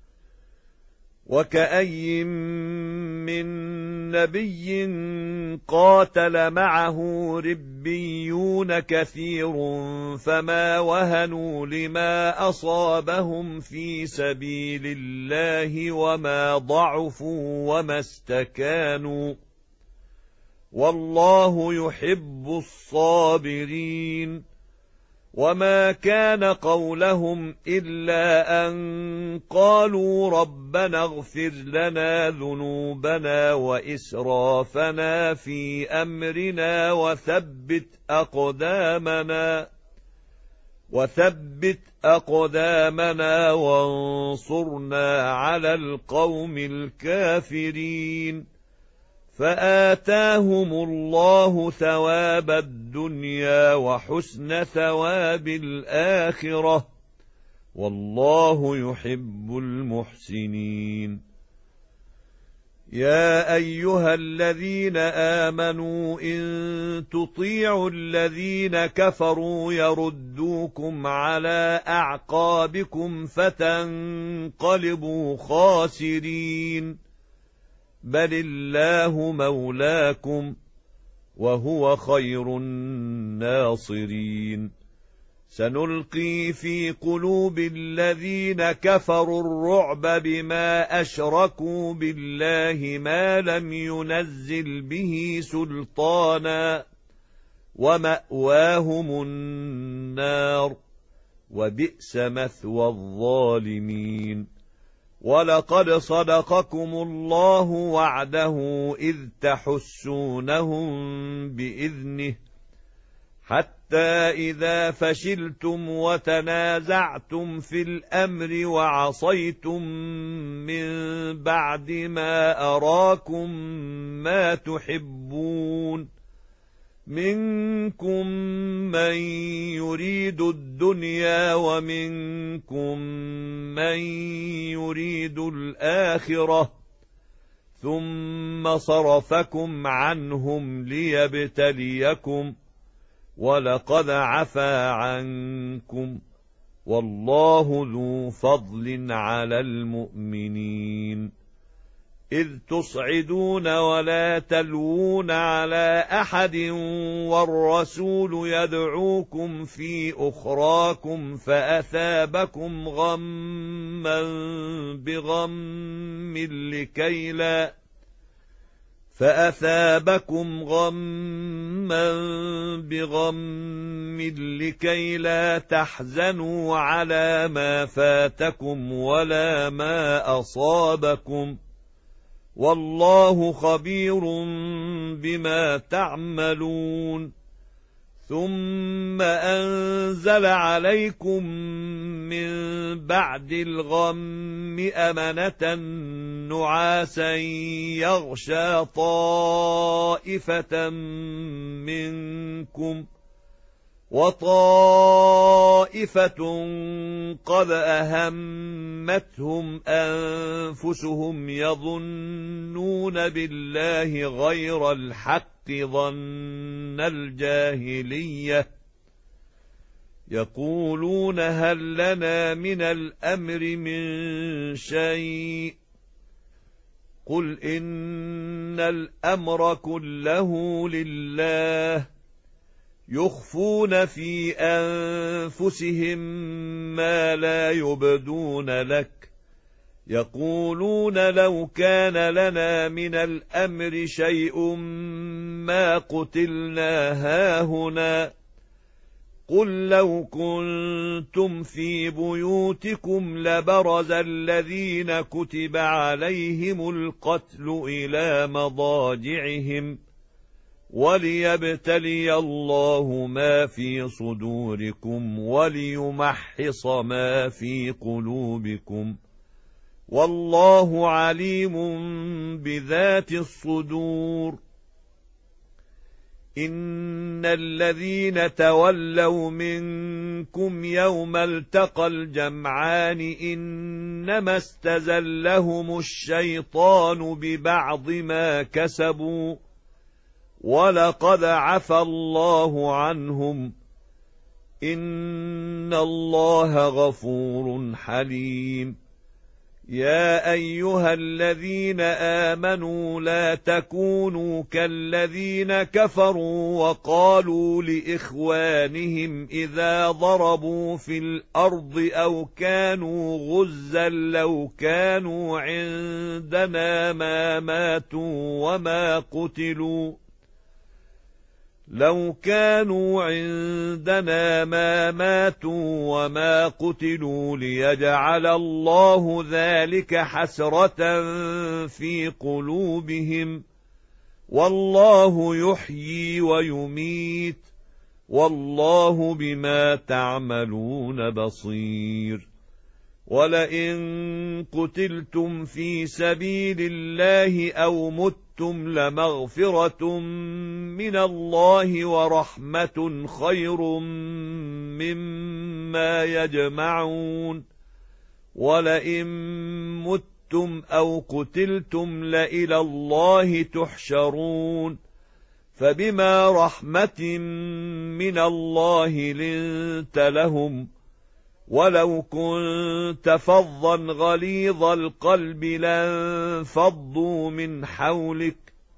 وكأي من نبي قاتل معه ربيون كثير فما وهنوا لما أصابهم في سبيل الله وما ضعفوا وما استكانوا والله يحب الصابرين وما كان قولهم إلا أن قالوا ربنا اغفر لنا ذنوبنا وإسرافنا في أمرنا وثبت أقدامنا وثبت أقدامنا وانصرنا على القوم الكافرين فآتاهم الله ثواب الدنيا وحسن ثواب الآخرة والله يحب المحسنين يا أيها الذين آمنوا إن تطيعوا الذين كفروا يردوكم على أعقابكم فتنقلبوا خاسرين بل الله مولاكم وهو خير الناصرين سنلقي في قلوب الذين كفروا الرعب بما أشركوا بالله ما لم ينزل به سلطانا ومأواهم النار وبئس مثوى الظالمين ولقد صدقكم الله وعده إذ تحسونهم بإذنه حتى إذا فشلتم وتنازعتم في الأمر وعصيتم من بعد ما أراكم ما تحبون منكم من يريد الدنيا ومنكم من يريد الآخرة ثم صرفكم عنهم ليبتليكم ولقد عفا عنكم والله ذو فضل على المؤمنين إذ تصعدون ولا تلوون على أحد والرسول يدعوكم في أخراكم فأثابكم غما بغم لكي لا فأثابكم غما بغم لكي لا تحزنوا على ما فاتكم ولا ما أصابكم والله خبير بما تعملون ثم أنزل عليكم من بعد الغم أمنة نعاسا يغشى طائفة منكم وطائفة قد أهمتهم أنفسهم يظنون بالله غير الحق ظن الجاهلية يقولون هل لنا من الأمر من شيء قل إن الأمر كله لله يخفون في أنفسهم ما لا يبدون لك يقولون لو كان لنا من الأمر شيء ما قتلنا هاهنا قل لو كنتم في بيوتكم لبرز الذين كتب عليهم القتل إلى مضاجعهم وليبتلي الله ما في صدوركم وليمحص ما في قلوبكم والله عليم بذات الصدور إن الذين تولوا منكم يوم التقى الجمعان إنما استزلهم الشيطان ببعض ما كسبوا ولقد عفى الله عنهم إن الله غفور حليم يا أيها الذين آمنوا لا تكونوا كالذين كفروا وقالوا لإخوانهم إذا ضربوا في الأرض أو كانوا غزا لو كانوا عندنا ما ماتوا وما قتلوا لو كانوا عندنا ما ماتوا وما قتلوا ليجعل الله ذلك حسرة في قلوبهم والله يحيي ويميت والله بما تعملون بصير ولئن قتلتم في سبيل الله أو متم لمغفرة من الله ورحمة خير مما يجمعون ولئن متم أو قتلتم لإلى الله تحشرون فبما رحمة من الله لنت لهم ولو كنت فظا غليظ القلب لانفضوا من حولك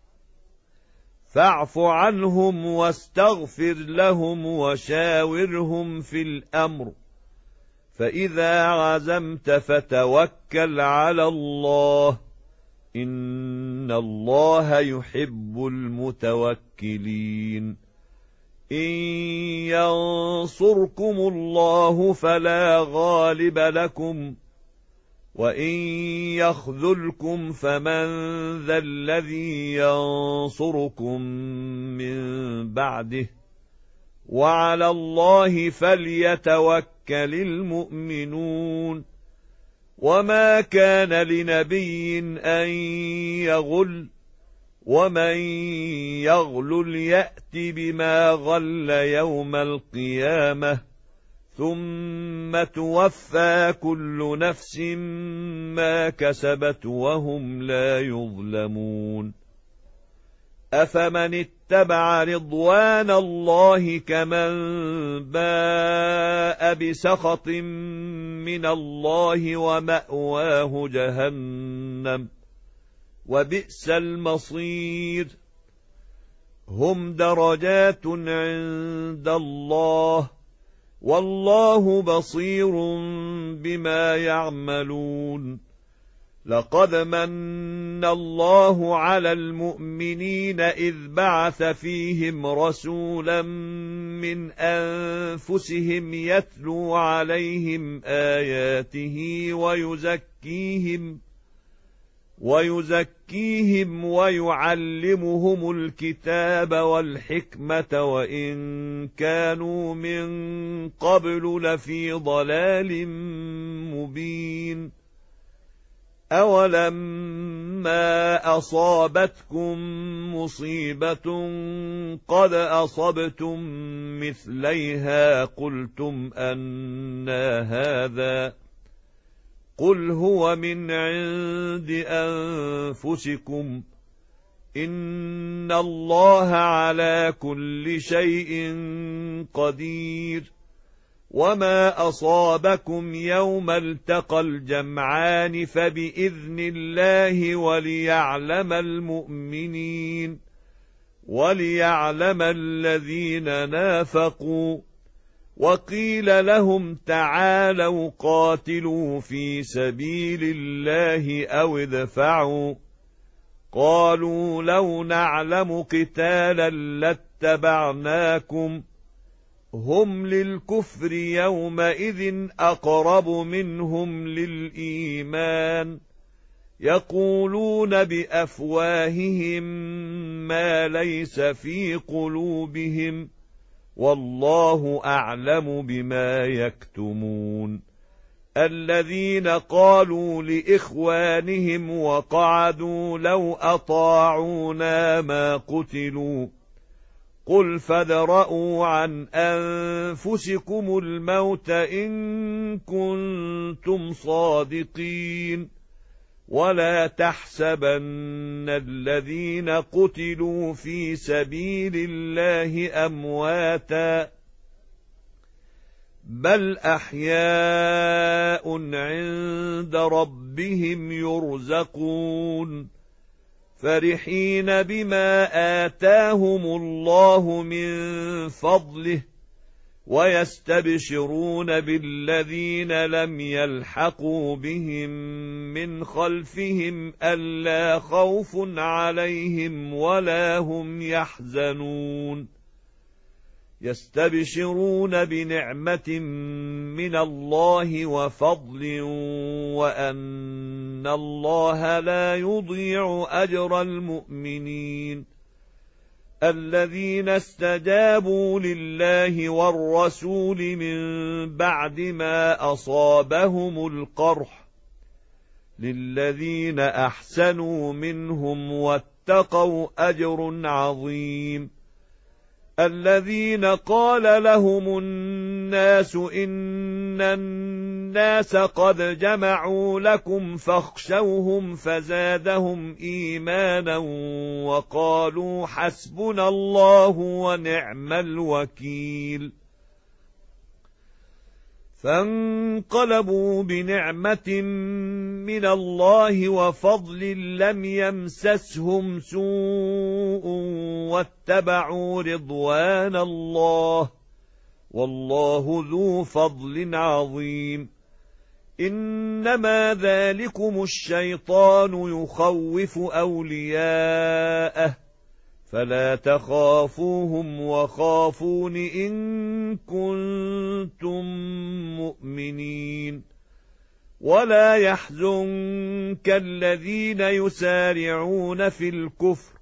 فاعف عنهم واستغفر لهم وشاورهم في الأمر فإذا عزمت فتوكل على الله إن الله يحب المتوكلين إن ينصركم الله فلا غالب لكم وإن يخذلكم فمن ذا الذي ينصركم من بعده وعلى الله فليتوكل المؤمنون وما كان لنبي أن يغل ومن يغلل يأت بما غل يوم القيامة ثم توفى كل نفس ما كسبت وهم لا يظلمون أفمن اتبع رضوان الله كمن باء بسخط من الله ومأواه جهنم وبئس المصير. هم درجات عند الله والله بصير بما يعملون. لقد من الله على المؤمنين إذ بعث فيهم رسولا من أنفسهم يتلو عليهم آياته ويزكيهم ويزكيهم ويعلمهم الكتاب والحكمة وإن كانوا من قبل لفي ضلال مبين. أولما أصابتكم مصيبة قد أصبتم مثليها قلتم أنى هذا قل هو من عند أنفسكم إن الله على كل شيء قدير. وما أصابكم يوم التقى الجمعان فبإذن الله وليعلم المؤمنين وليعلم الذين نافقوا. وقيل لهم تعالوا قاتلوا في سبيل الله أو ادفعوا قالوا لو نعلم قتالا لاتبعناكم هم للكفر يومئذ أقرب منهم للإيمان يقولون بأفواههم ما ليس في قلوبهم والله أعلم بما يكتمون. الذين قالوا لإخوانهم وقعدوا لو أطاعونا ما قتلوا قل فادرءوا عن أنفسكم الموت إن كنتم صادقين ولا تحسبن الذين قتلوا في سبيل الله أمواتا بل أحياء عند ربهم يرزقون فرحين بما آتاهم الله من فضله ويستبشرون بالذين لم يلحقوا بهم من خلفهم ألا خوف عليهم ولا هم يحزنون يستبشرون بنعمة من الله وفضل وأن الله لا يضيع أجر المؤمنين. الذين استجابوا لله والرسول من بعد ما أصابهم القرح للذين أحسنوا منهم واتقوا أجر عظيم. الذين قال لهم الناس إن الناس قد جمعوا لكم فاخشوهم فزادهم إيمانا وقالوا حسبنا الله ونعم الوكيل. فانقلبوا بنعمة من الله وفضل لم يمسسهم سوء واتبعوا رضوان الله والله ذو فضل عظيم. إنما ذلكم الشيطان يخوف أولياءه فلا تخافوهم وخافون إن كنتم مؤمنين. ولا يحزنك الذين يسارعون في الكفر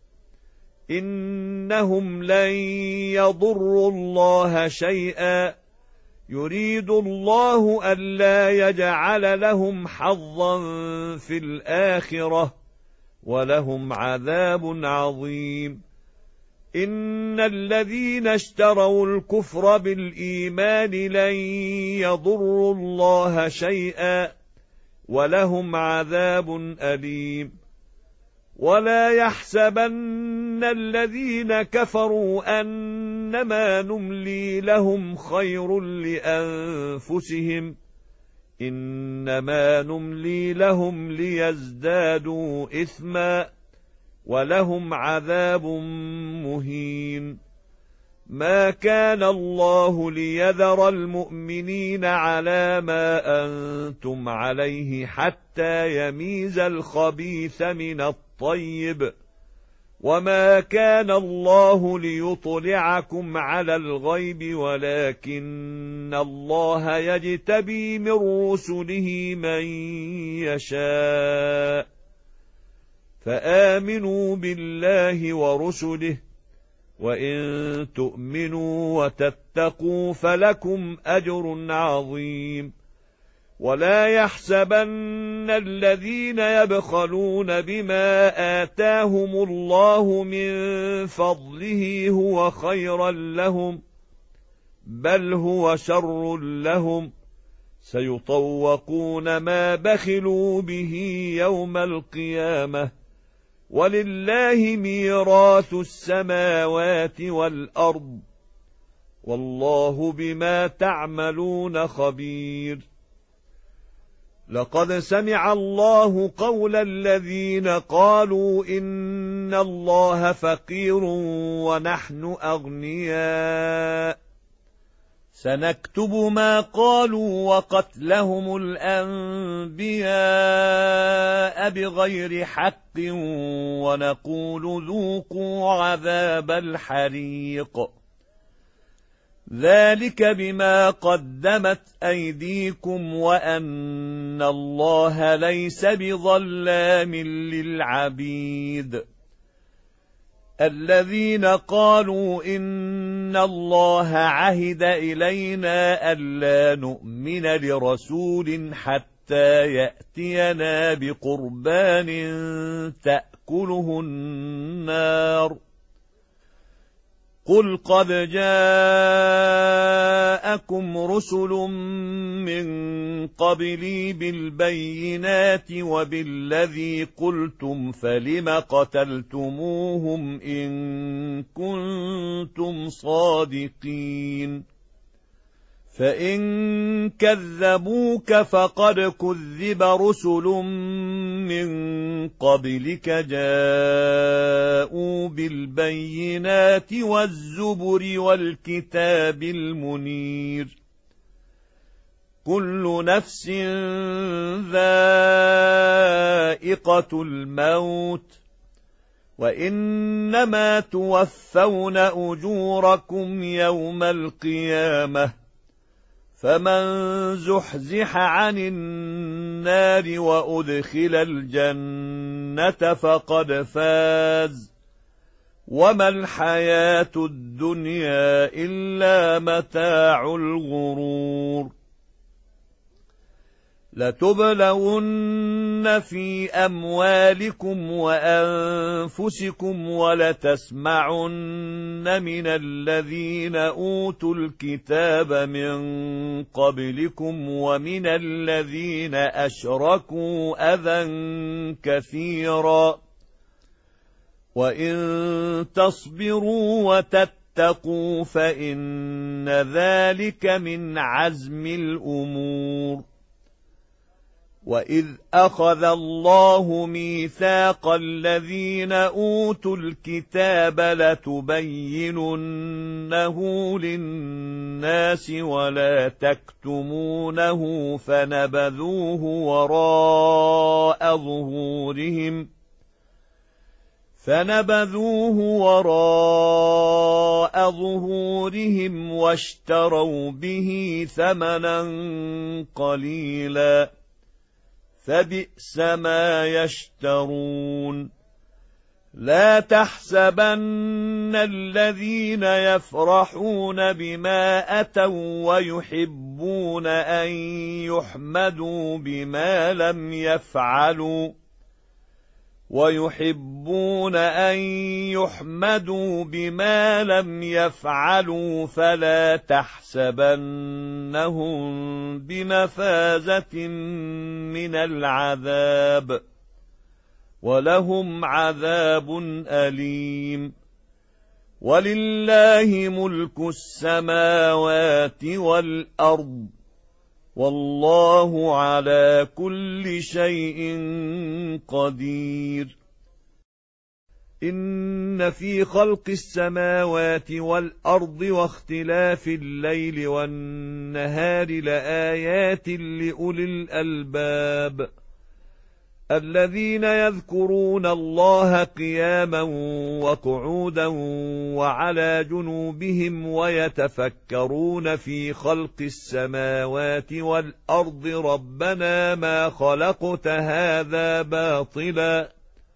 إنهم لن يضروا الله شيئا يريد الله ألا يجعل لهم حظا في الآخرة ولهم عذاب عظيم. إن الذين اشتروا الكفر بالإيمان لن يضروا الله شيئا ولهم عذاب أليم. ولا يحسبن الذين كفروا أنما نملي لهم خير لأنفسهم إنما نملي لهم ليزدادوا إثما ولهم عذاب مهين. ما كان الله ليذر المؤمنين على ما أنتم عليه حتى يميز الخبيث من الطيب، وما كان الله ليطلعكم على الغيب ولكن الله يجتبي من رسله من يشاء، فآمنوا بالله ورسله، وإن تؤمنوا وتتقوا فلكم أجر عظيم. ولا يحسبن الذين يبخلون بما آتاهم الله من فضله هو خيرا لهم، بل هو شر لهم، سيطوقون ما بخلوا به يوم القيامة، ولله ميراث السماوات والأرض، والله بما تعملون خبير. لقد سمع الله قول الذين قالوا إن الله فقير ونحن أغنياء، سنكتب ما قالوا وقتلهم الأنبياء بغير حق ونقول ذوقوا عذاب الحريق، ذلك بما قدمت أيديكم وأن الله ليس بظلام للعبيد. الذين قالوا إن الله عهد إلينا ألا نؤمن لرسول حتى يأتينا بقربان تأكله النار، قل قد جاءكم رسل من قبلي بالبينات وبالذي قلتم فلم قتلتموهم إن كنتم صادقين، فإن كذبوك فقد كذب رسل من قبلك جاءوا بالبينات والزبر والكتاب المنير، كل نفس ذائقة الموت، وإنما توفون أجوركم يوم القيامة، فمن زحزح عن النار وأدخل الجنة فقد فاز، وما الحياة الدنيا إلا متاع الغرور. لتبلون في أموالكم وأنفسكم ولتسمعن من الذين أوتوا الكتاب من قبلكم ومن الذين أشركوا أذى كثيرا، وإن تصبروا وتتقوا فإن ذلك من عزم الأمور. وإذ أخذ الله ميثاق الذين أوتوا الكتاب لتبيننه للناس ولا تكتمونه فنبذوه وراء ظهورهم فنبذوه وراء ظهورهم واشتروا به ثمنا قليلا، فبئس ما يشترون. لا تحسبن الذين يفرحون بما أتوا ويحبون أن يحمدوا بما لم يفعلوا ويحبون أن يحمدوا بما لم يفعلوا فلا تحسبنهم بمفازة من العذاب، ولهم عذاب أليم. ولله ملك السماوات والأرض، والله على كل شيء قدير. إن في خلق السماوات والأرض واختلاف الليل والنهار لآيات لأولي الألباب الذين يذكرون الله قياما وقعودا وعلى جنوبهم ويتفكرون في خلق السماوات والأرض ربنا ما خلقت هذا باطلا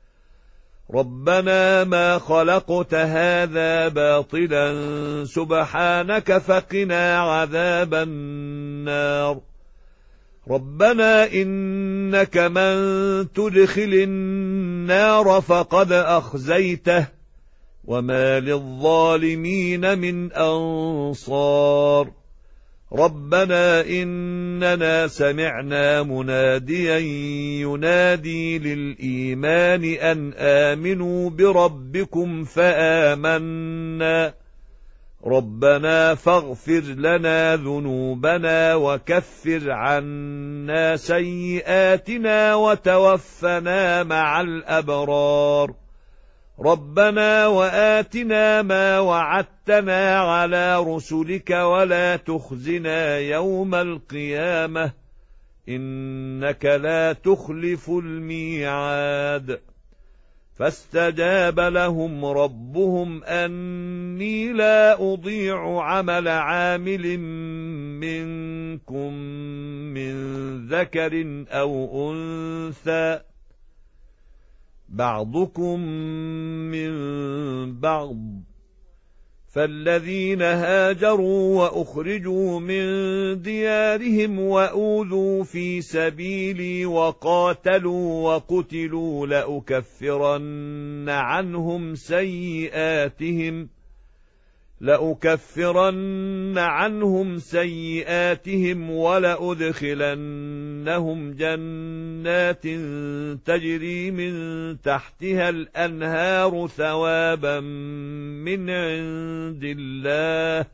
ربنا ما خلقت هذا باطلا سبحانك فقنا عذاب النار ربنا إنك من تدخل النار فقد أخزيته وما للظالمين من أنصار ربنا إننا سمعنا مناديا ينادي للإيمان أن آمنوا بربكم فآمنا ربنا فاغفر لنا ذنوبنا وكفر عنا سيئاتنا وتوفنا مع الأبرار ربنا وآتنا ما وعدتنا على رسلك ولا تخزنا يوم القيامة إنك لا تخلف الميعاد فاستجاب لهم ربهم أني لا أضيع عمل عامل منكم من ذكر أو أنثى بعضكم من بعض فالذين هاجروا وأخرجوا من ديارهم وأوذوا في سبيلي وقاتلوا وقتلوا لأكفرن عنهم سيئاتهم لأكفرن عنهم سيئاتهم ولأدخلنهم جنات تجري من تحتها الأنهار ثوابا من عند الله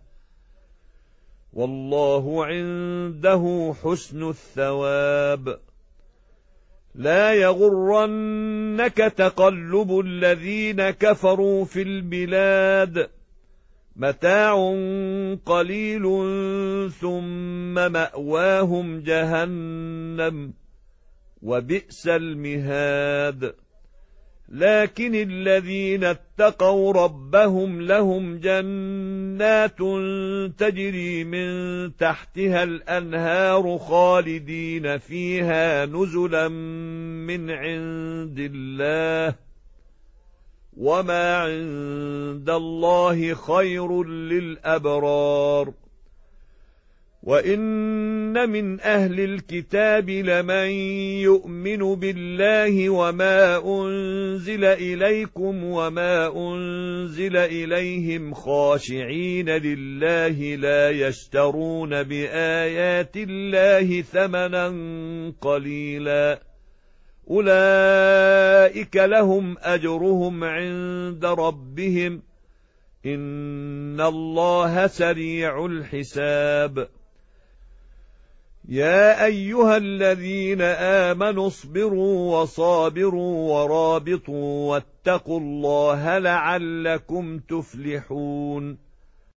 والله عنده حسن الثواب لا يغرنك تقلب الذين كفروا في البلاد متاع قليل ثم مأواهم جهنم وبئس المهاد لكن الذين اتقوا ربهم لهم جنات تجري من تحتها الأنهار خالدين فيها نزلا من عند الله وما عند الله خير للأبرار وإن من أهل الكتاب لمن يؤمن بالله وما أنزل إليكم وما أنزل إليهم خاشعين لله لا يشترون بآيات الله ثمنا قليلا أولئك لهم أجرهم عند ربهم إن الله سريع الحساب يا أيها الذين آمنوا اصبروا وصابروا ورابطوا واتقوا الله لعلكم تفلحون